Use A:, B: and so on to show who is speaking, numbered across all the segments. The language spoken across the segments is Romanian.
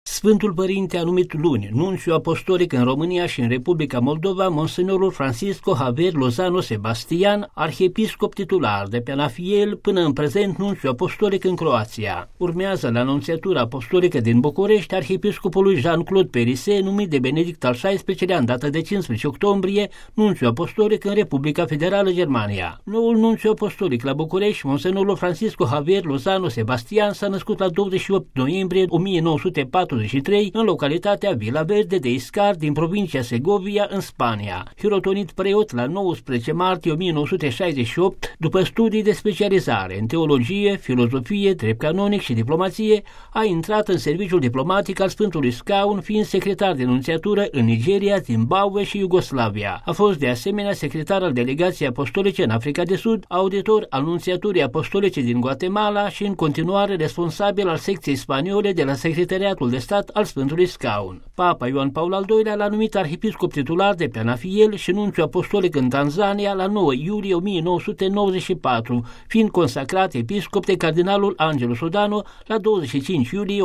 A: Sfântul Părinte a numit luni nunțiu apostolic în România și în Republica Moldova monsenorul Francisco Javier Lozano Sebastian, arhiepiscop titular de pe Anafiel, până în prezent nunțiu apostolic în Croația. Urmează la Anunțiatura Apostolică din București arhiepiscopului Jean-Claude Perise, numit de Benedict al XVI-lea în data de 15 octombrie, nunțiu apostolic în Republica Federală Germania. Noul nunțiu apostolic la București, monsenorul Francisco Javier Lozano Sebastian, s-a născut la 28 noiembrie 1943 în localitatea Vila Verde de Iscar din provincia Segovia, în Spania. Hirotonit preot la 19 martie 1968, după studii de specializare în teologie, filozofie, drept canonic și diplomație, a intrat în serviciul diplomatic al Sfântului Scaun, fiind secretar de nunțiatură în Nigeria, Zimbabwe și Iugoslavia. A fost de asemenea secretar al Delegației Apostolice în Africa de Sud, auditor al Nunțiaturii Apostolice din Guatemala și în continuare responsabil al secției spaniole de la Secretariatul de Stat al Sfântului Scaun. Papa Ioan Paul al II-lea l-a numit arhiepiscop titular de pe Anafiel și nunțiu apostolic în Tanzania la 9 iulie 1994, fiind consacrat episcop de cardinalul Angelo Sodano la 25 iulie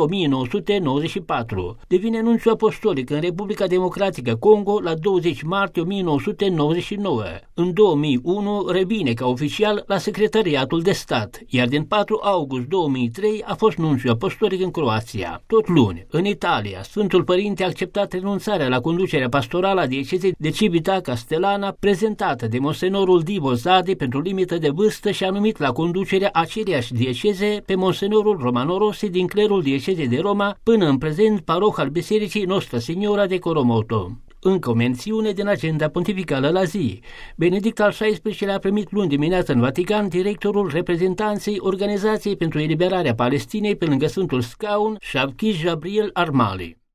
A: 1994. Devine nunțiu apostolic în Republica Democratică Congo la 20 martie 1999. În 2001 revine ca oficial la Secretariatul de Stat, iar din 4 august 2003 a fost nunțiu apostolic în Croația. Tot luni, în Italia, Sfântul Părinte a acceptat renunțarea la conducerea pastorală a diecezei de Civita Castellana, prezentată de monsenorul Divo Zadi pentru limită de vârstă, și a numit la conducerea aceleiași dieceze pe monsenorul Romano Rossi din clerul diecezei de Roma, până în prezent paroh al Bisericii Nostra Signora de Coromoto. Încă o mențiune din agenda pontificală la zi. Benedict al XVI-lea a primit luni dimineață în Vatican directorul reprezentanței Organizației pentru Eliberarea Palestinei pe lângă Sfântul Scaun, Shavkish Gabriel Armali.